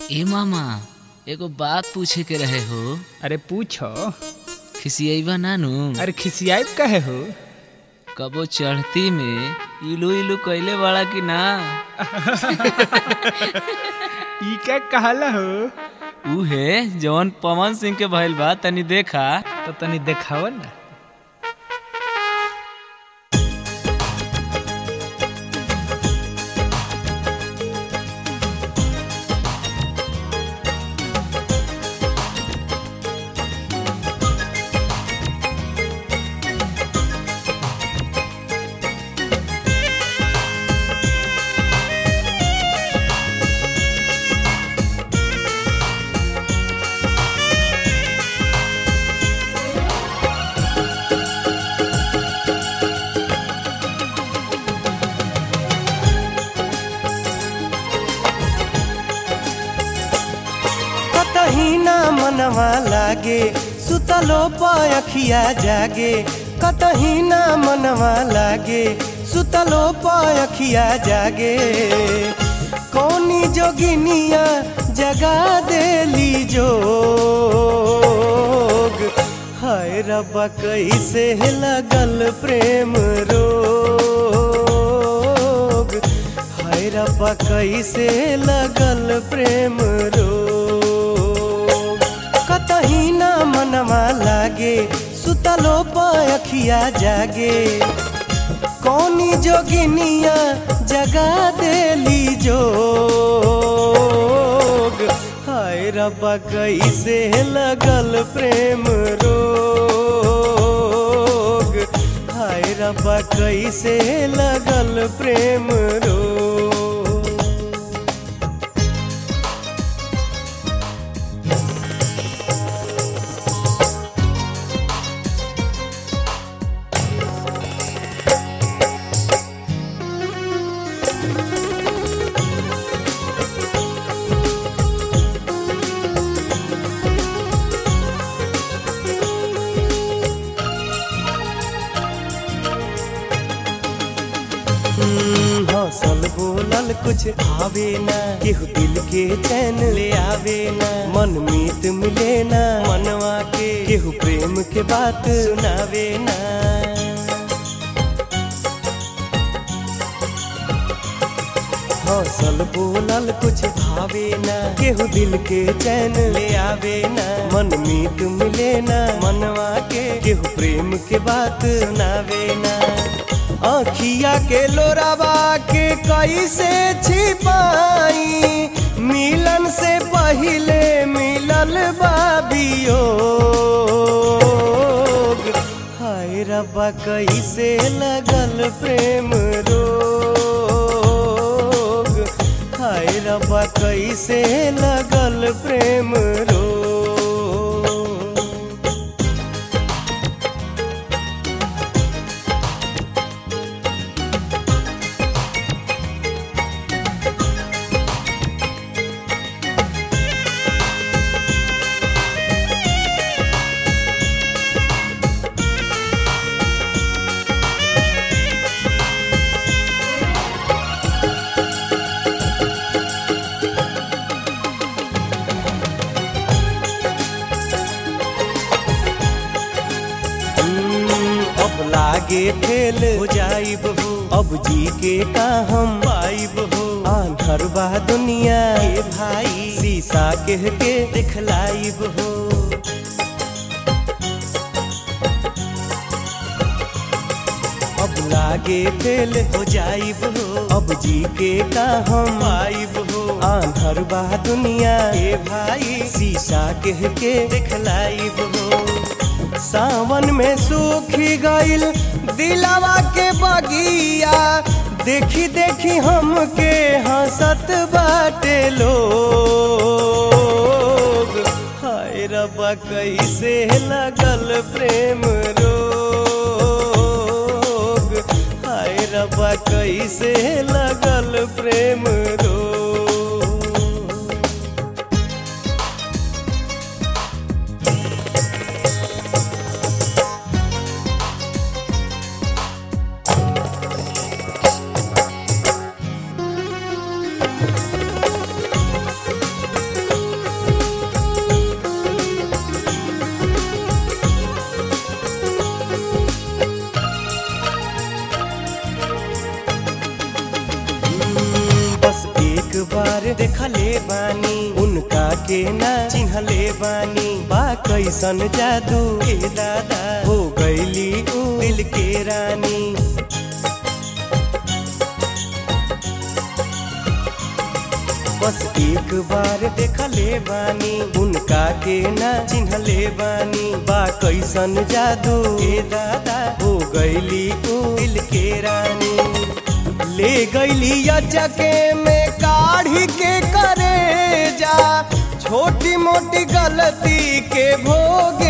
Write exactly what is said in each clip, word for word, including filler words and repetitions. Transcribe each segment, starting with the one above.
ए मामा एगो बात पूछे के रहे हो। अरे पूछो। खिसियैबा नानू? अरे खिसियाब कहे हो? कबो चढ़ती में इलू इलू कैले बड़ा कि ना? ई क्या कहला हो? उहे जवन पवन सिंह के भइल बा, तनी देखा तो तनी देखाव ना। कतही ना मनवा लागे सुतलो पायखिया जागे, कतही ना मनवा लागे सुतलो पायखिया जागे। कौनी जोगिनिया जगा देली जोग, हाय रब्बा कैसे लगल प्रेम रोग, हाय रब्बा कैसे लगल प्रेम रोग। कतही ना मनवा लागे सुतलो पायखिया जागे, कौनी जोगिनिया जगा देली जोग, हाय रब्बा कैसे लगल प्रेम रोग, हाय रब्बा कैसे लगल प्रेम रोग। हौसल बोलल कुछ आवे ना, केहू दिल के चैन ले आवे ना, मन मीत मिले ना मनवा के, केहू प्रेम के बात सुनावे ना। हौसल बोलल कुछ भावे ना, केहू दिल के चैन ले आवे ना, मन मीत मिले ना मनवा के, केहू प्रेम के बात सुनावे ना। आँखिया के लोरावा के कैसे छिपाई, मिलन से पहिले मिलल बाबियोग, हाय रब्बा कैसे लगल प्रेम रोग, हाय रब्बा कैसे लगल प्रेम रोग। लागे फेल हो जाइब हो, अब जी के का हम पाइब हो, आंधर बा दुनिया के भाई शीशा कह के दिखलाइब हो। अब लागे फेल हो जाइब हो, अब जी के का हम पाइब हो, आंधर बा दुनिया के भाई शीशा कह के दिखलाइब हो। सावन में सूखी गइल दिलावा के बगिया, देखी देखी हमके हंसत बाटे लोग, हाय रब्बा कैसे लगल प्रेम रोग, हाय रब्बा कैसे लगल प्रेम रोग। बार देखले बानी उनका के ना चिन्हले बानी बा कैसन जादू ए दादा हो गईली ऊ दिल के रानी। बस एक बार देखले बानी उनका के ना चिन्हले बानी बा कैसन जादू ए दादा हो गईली ऊ दिल के रानी। ले गईली अचके में काढ़ी के करे जा छोटी मोटी गलती के भोगे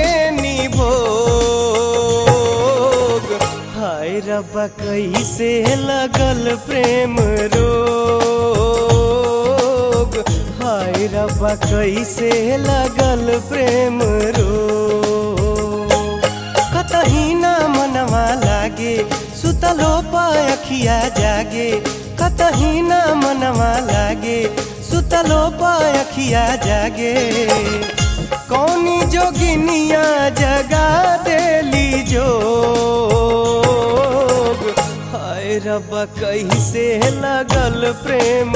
निभोग। हाय रब्बा कैसे लगल प्रेम रोग हाय रब्बा कैसे लगल प्रेम रोग। कतही ना मनवा लागे सुतलो पायखिया जागे कतही ना मनवा लागे सुतलो पायखिया जागे। कौनी जोगिनिया जगा देली जोग। हाय रब्बा कैसे लगल प्रेम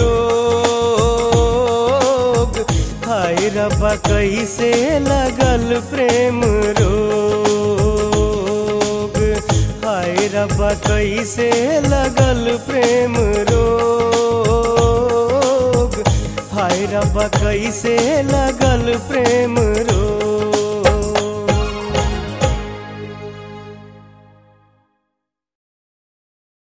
रोग हाय रब्बा कैसे लगल प्रेम रोग हाय रब्बा कैसे लगल प्रेम रोग हाय रब्बा कैसे लगल प्रेम